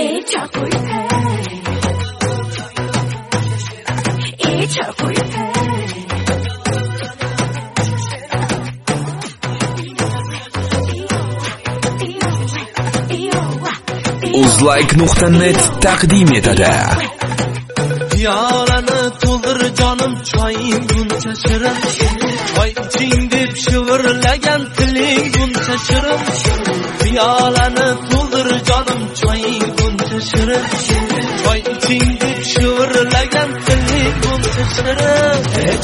Uzlike.net taqdim etadi. Piyolani to'ldir jonim, choying buncha shirin. Choy iching deb shivirlagan tiling buncha shirin. Piyolani to'ldir jonim, choying buncha shirin. Choy iching deb shivirlagan tiling buncha shirin.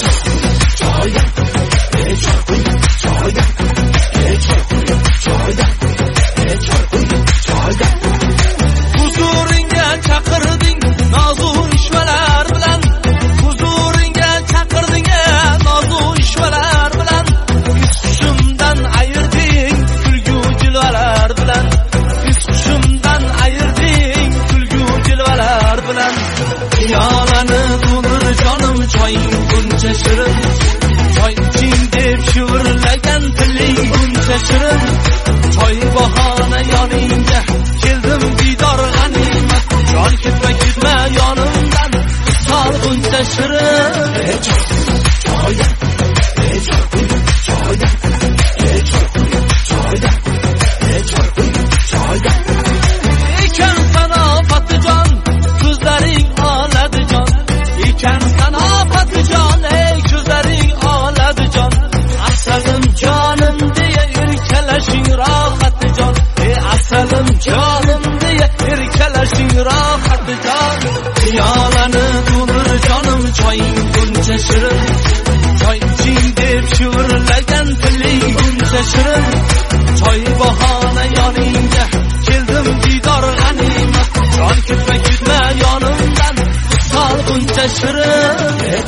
Huzuringga chaqirding nozu ishvalar bilan. Huzuringga chaqirding nozu ishvalar bilan. His-hushimdan ayırding kulgu jilvalar bilan. His-hushimdan ayırding kulgu jilvalar bilan. Piyolani to'ldir jonim, choying buncha shirin. Choy iching deb shivirlagan tiling buncha shirin. Choy bahona yoningga keldim didor g'animat. Jon ketma yonimdan sol buncha shirin. Ekan sanofati jon, ko'zlaring oladi jon. Ekan sanofati jon, ko'zlaring oladi jon. Asalim jonim deya erkalashing rohati jon. Asalim jonim deya erkalashing rohati jon. Piyolani to'ldir jonim, choying buncha shirin. Choy iching deb shivirlagan tiling buncha shirin. Choy bahona yoningga keldim didor g'animat. Jon ketma yonimdan sol buncha shirin.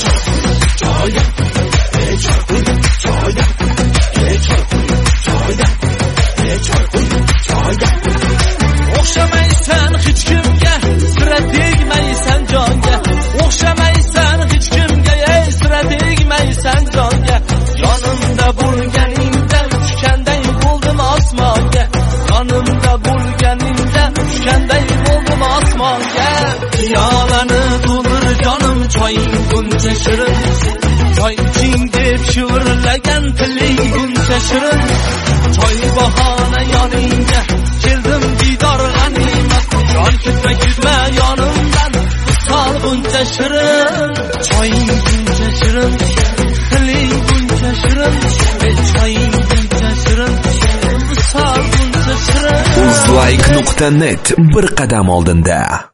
O'xshamaysan hech kimga, sira tegmaysan jonga. O'xshamaysan hech kimga, sira tegmaysan jonga. Yonimda bo'lganingda tushganday bo'ldim osmonga. Yonimda bo'lganingda tushganday bo'ldim osmonga. Piyolani to'ldir jonim, choying buncha shirin. Choy iching deb shivirlagan tiling buncha shirin. Choy bahona yoningga keldim didor g'animat. Jon ketma yonimdan sol buncha shirin. Choying buncha shirin, tiling buncha shirin. Choying buncha shirin, sol buncha shirin. Uzlike.net bir qadam oldinda.